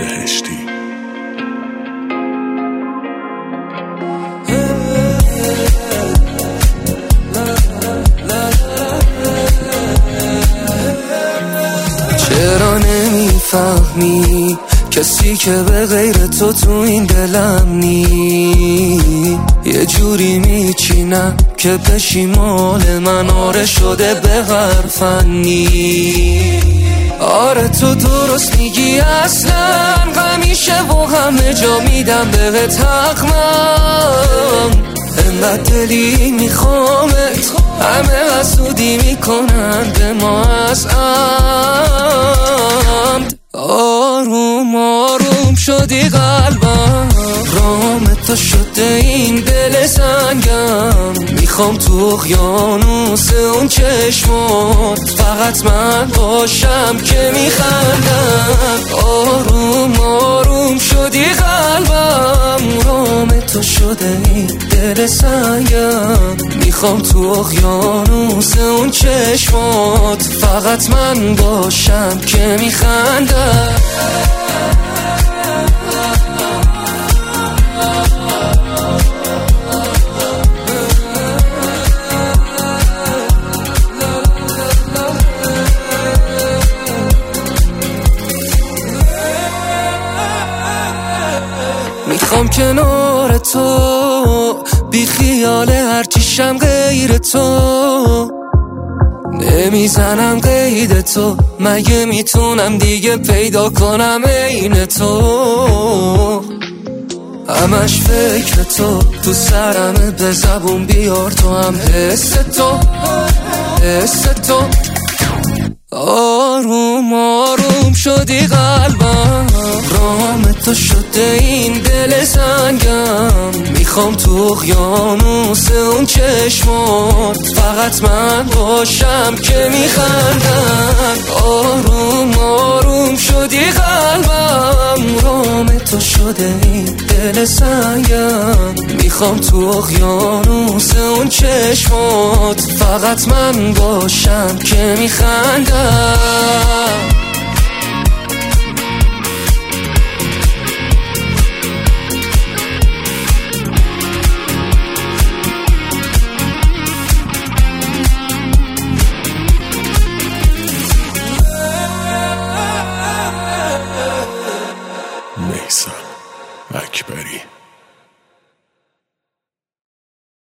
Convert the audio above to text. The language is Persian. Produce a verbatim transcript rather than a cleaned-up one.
بهشتی. چرا نمیفهمی کسی که به غیر تو تو این دلم نی؟ یه جوری میچینم که بشی مال من، آره شده به هر فنی. آره تو درست میگی اصلا همیشه و همه جا میدم بهت حق من. انقدر دلی میخوامت همه حسودی میکنن به ما از عمد. آروم آروم شدی قلبم، رام تو شده این دل سنگم. میخوام تو اقیانوس اون چشمات فقط من باشم که میخندم. آروم آروم شدی قلبم، رام تو شده این دل سنگم. میخوام تو اقیانوس اون چشمات فقط من باشم که میخندم. میخوام کنار تو بی خیال هرچیشم غیر تو، نمیزنم قید تو، مگه میتونم دیگه پیدا کنم عین تو. همش فکر تو تو سرمه، به زبون بیار تو هم حس تو، حس تو. آروم آروم شدی قلبم، رام تو شده این دل سنگم. میخوام تو اقیانوس اون چشمات فقط من باشم که میخندم. آروم آروم شدی قلبم، رام تو شده این دل سنگم. میخوام تو اقیانوس اون چشمات فقط من باشم که میخندم.